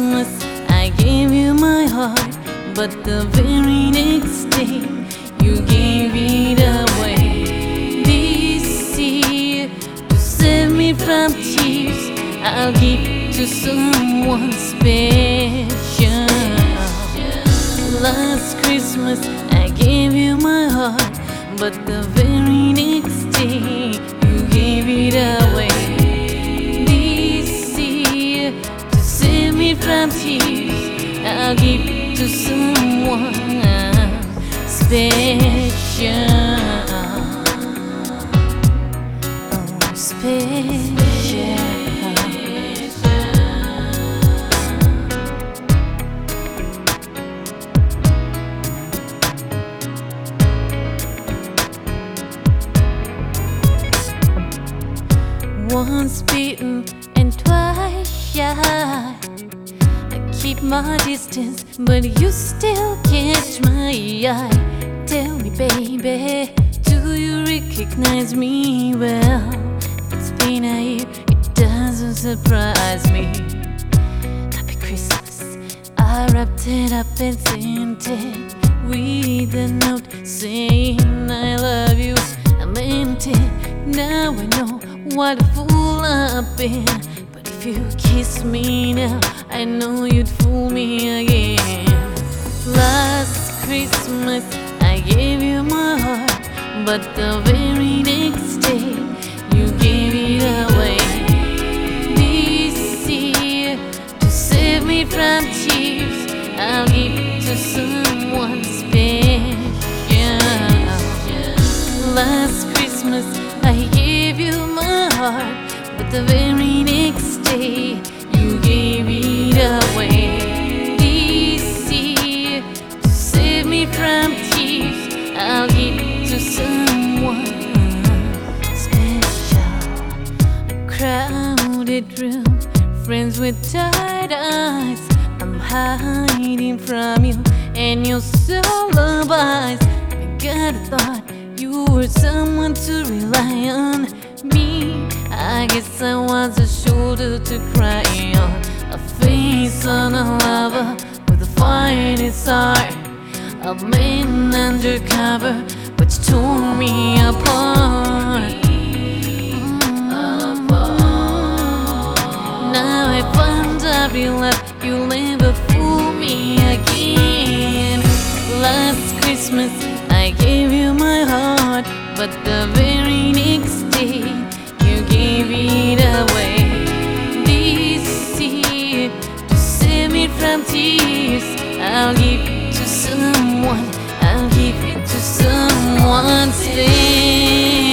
Christmas I gave you my heart, but the very next day you gave it away. This year, to save me from tears, I'll give to someone special. Last Christmas I gave you my heart, but the very next day you gave it away. This year, to save me from tears, I'll give to someone special. Oh, special. Once bitten and twice shy, I keep my distance, but you still catch my eye. Tell me, baby, do you recognize me well? It's been a year, it doesn't surprise me. Happy Christmas, I wrapped it up and sent it with a note saying I love you. I meant it, now I know what a fool I've been. But if you kiss me now, I know you'd fool me again. Last Christmas I gave you my heart, but the very next day you gave it away. This year, to save me from tears, I'll give to someone special. Last Christmas I gave you my heart, but the very next day you gave it away. This year, to save me from tears, I'll give to someone special. A crowded room, friends with tired eyes. I'm hiding from you and your lullabies. I got a thought you were someone to rely on. Me, I guess I was a shoulder to cry on, a face on a lover with a finest heart, a man undercover which tore me apart. Now I found out real life, you'll never fool me again. Last Christmas I gave you my heart, but the very next day you gave it away. This year, to save me from tears, I'll give to someone, I'll give it to someone special.